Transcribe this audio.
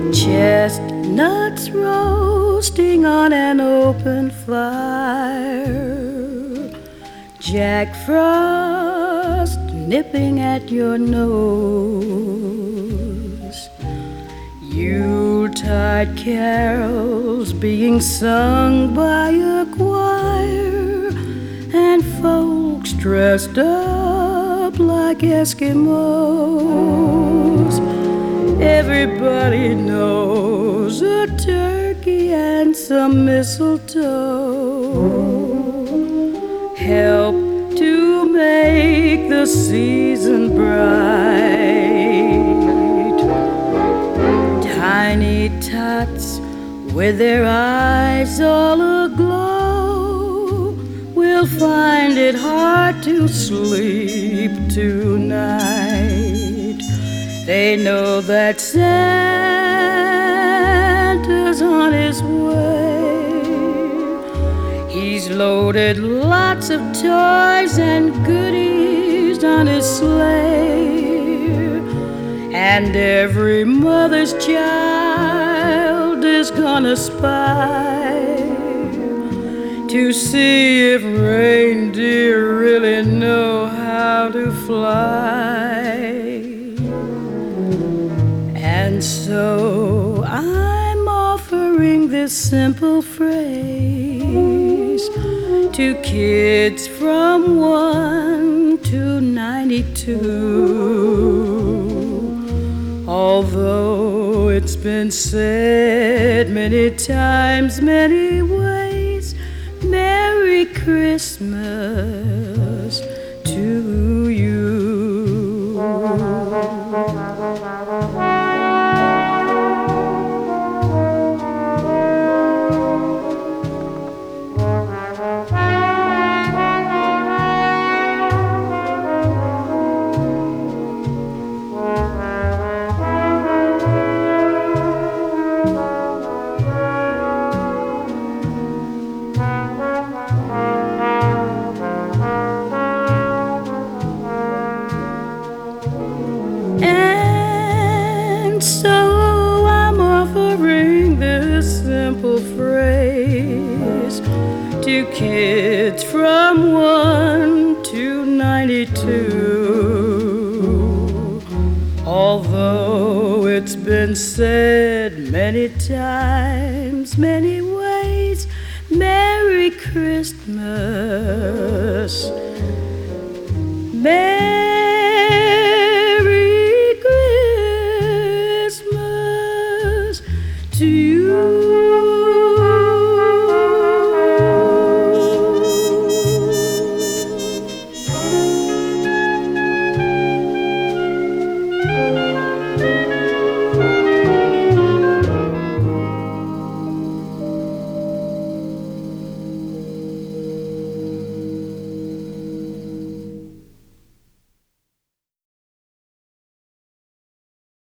Chestnuts roasting on an open fire, Jack Frost nipping at your nose, Yuletide carols being sung by a choir, and folks dressed up like Eskimos. Everybody knows a turkey and some mistletoe help to make the season bright. Tiny tots with their eyes all aglow will find it hard to sleep tonight. They know that Santa's on his way. He's loaded lots of toys and goodies on his sleigh, and every mother's child is gonna spy to see if reindeer really know how to fly. And so I'm offering this simple phrase to kids from 1 to 92. Although it's been said many times, many ways, Merry Christmas to you. And so I'm offering this simple phrase to kids from 1 to 92. Although it's been said many times, many ways, Merry Christmas. Merry